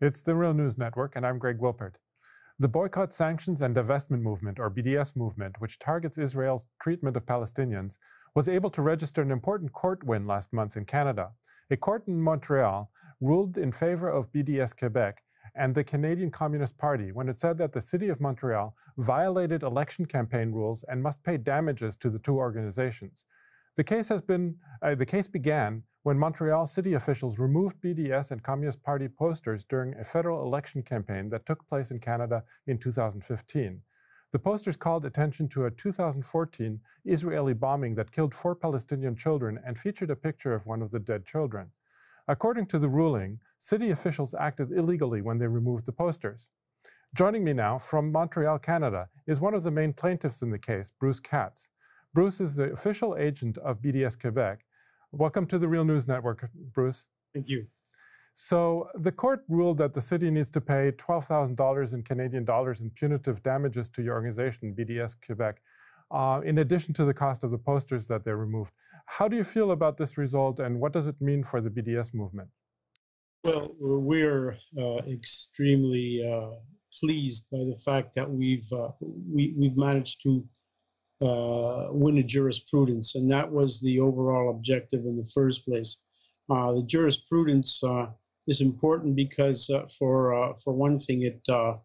It's the Real News Network, and I'm Greg Wilpert. The Boycott, Sanctions, and Divestment Movement, or BDS movement, which targets Israel's treatment of Palestinians, was able to register an important court win last month in Canada. A court in Montreal ruled in favor of BDS Quebec and the Canadian Communist Party when it said that the City of Montreal violated election campaign rules and must pay damages to the two organizations. The case began when Montreal city officials removed BDS and Communist Party posters during a federal election campaign that took place in Canada in 2015. The posters called attention to a 2014 Israeli bombing that killed 4 Palestinian children and featured a picture of one of the dead children. According to the ruling, city officials acted illegally when they removed the posters. Joining me now from Montreal, Canada, is one of the main plaintiffs in the case, Bruce Katz. Bruce is the official agent of BDS Quebec. Welcome to the Real News Network, Bruce. Thank you. So the court ruled that the city needs to pay $12,000 in Canadian dollars in punitive damages to your organization, BDS Quebec, in addition to the cost of the posters that they removed. How do you feel about this result, and what does it mean for the BDS movement? Well, we're extremely pleased by the fact that we've managed to win a jurisprudence, and that was the overall objective in the first place. The jurisprudence is important because, for one thing, it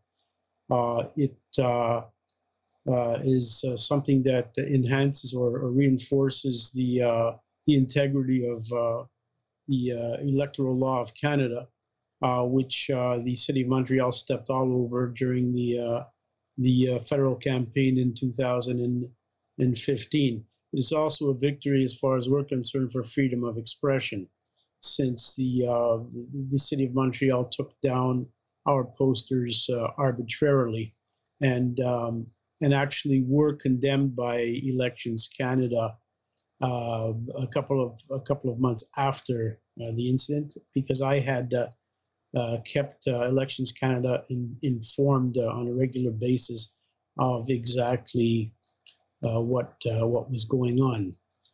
is something that enhances or reinforces the integrity of the electoral law of Canada, which the City of Montreal stepped all over during the federal campaign in 2015. It's also a victory, as far as we're concerned, for freedom of expression, since the City of Montreal took down our posters arbitrarily, and actually were condemned by Elections Canada a couple of months after the incident, because I had kept Elections Canada informed on a regular basis of exactly what was going on.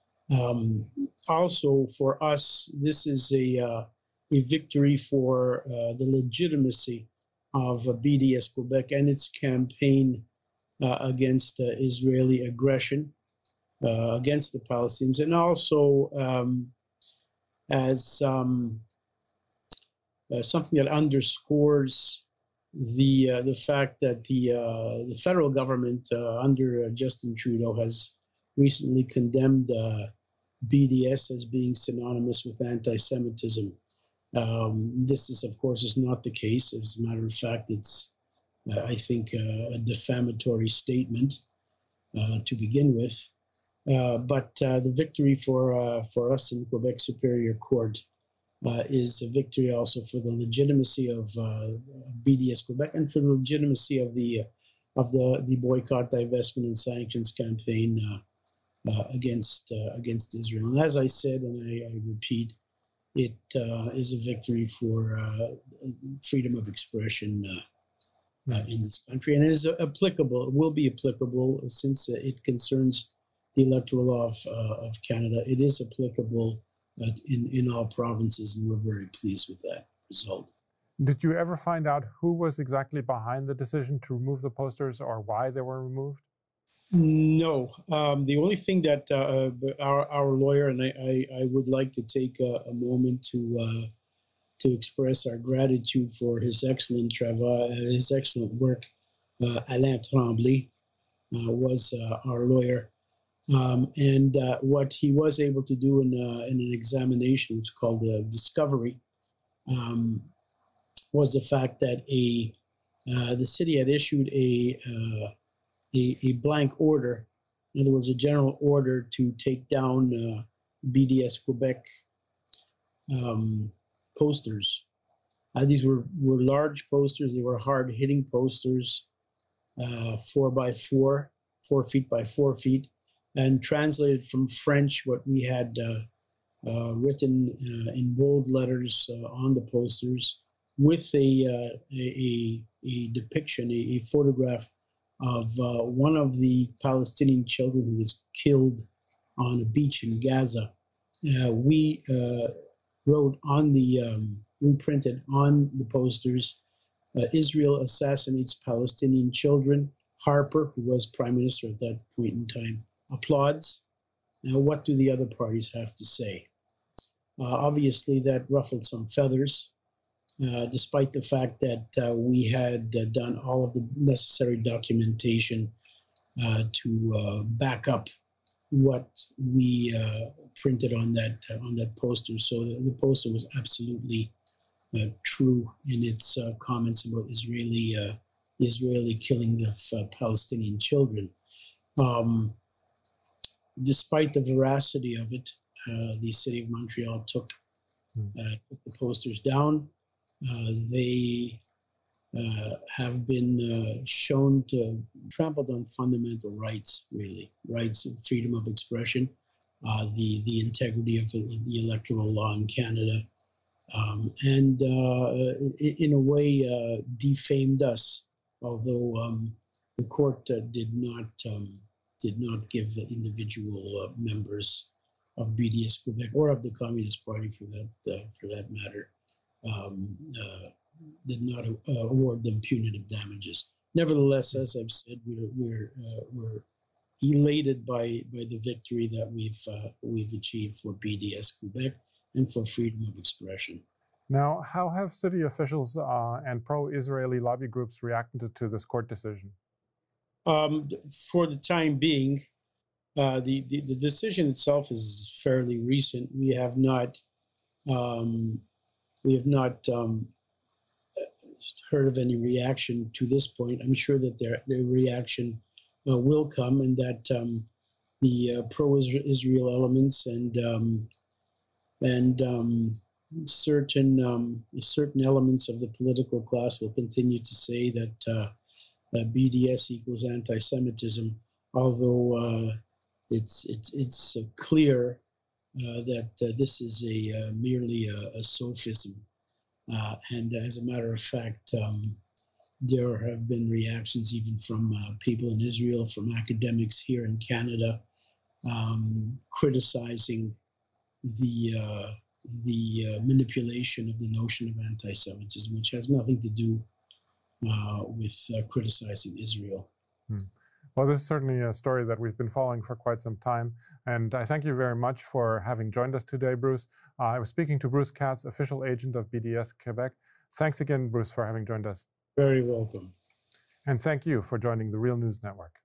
Also, for us, this is a victory for the legitimacy of BDS Quebec and its campaign against Israeli aggression against the Palestinians, and also as something that underscores the fact that the federal government under Justin Trudeau has recently condemned BDS as being synonymous with anti-Semitism. This is, of course, is not the case. As a matter of fact, it's I think a defamatory statement to begin with. But the victory for us in Quebec Superior Court is a victory also for the legitimacy of BDS Quebec and for the legitimacy of the boycott, divestment, and sanctions campaign against Israel. And as I said, and I repeat, it is a victory for freedom of expression in this country, and it is applicable. It will be applicable since it concerns the electoral law of Canada. It is applicable in all provinces, and we're very pleased with that result. Did you ever find out who was exactly behind the decision to remove the posters, or why they were removed? No. The only thing that our lawyer, and I would like to take a moment to express our gratitude for his excellent his excellent work. Alain Tremblay was our lawyer. And what he was able to do in an examination, which is called a discovery, was the fact that the city had issued a blank order, in other words, a general order to take down BDS Quebec posters. These were large posters. They were hard-hitting posters, 4 by 4, 4 feet by 4 feet. And translated from French, what we had written in bold letters on the posters, with a depiction, a photograph of one of the Palestinian children who was killed on a beach in Gaza. We wrote on the we printed on the posters, Israel assassinates Palestinian children. Harper, who was prime minister at that point in time, applauds. Now, what do the other parties have to say? Obviously, that ruffled some feathers, despite the fact that we had done all of the necessary documentation to back up what we printed on that poster. So the poster was absolutely true in its comments about Israeli killing of Palestinian children. Despite the veracity of it, the city of Montreal took the posters down. They have been shown to trampled on fundamental rights, really, rights of freedom of expression, the integrity of the electoral law in Canada, and in a way defamed us, although the court did not give the individual members of BDS Quebec or of the Communist Party for that matter did not award them punitive damages. Nevertheless, as I've said, we're elated by the victory that we've achieved for BDS Quebec and for freedom of expression. Now, how have city officials and pro-Israeli lobby groups reacted to this court decision? For the time being, the decision itself is fairly recent. We have not heard of any reaction to this point. I'm sure that their reaction will come, and that the pro-Israel elements and certain elements of the political class will continue to say that BDS equals anti-Semitism, although it's clear that this is merely a sophism. And as a matter of fact, there have been reactions even from people in Israel, from academics here in Canada, criticizing the manipulation of the notion of anti-Semitism, which has nothing to do with criticizing Israel. Well, this is certainly a story that we've been following for quite some time, and I thank you very much for having joined us today, Bruce. I was speaking to Bruce Katz, official agent of BDS Quebec. Thanks again, Bruce, for having joined us. Very welcome. And thank you for joining the Real News Network.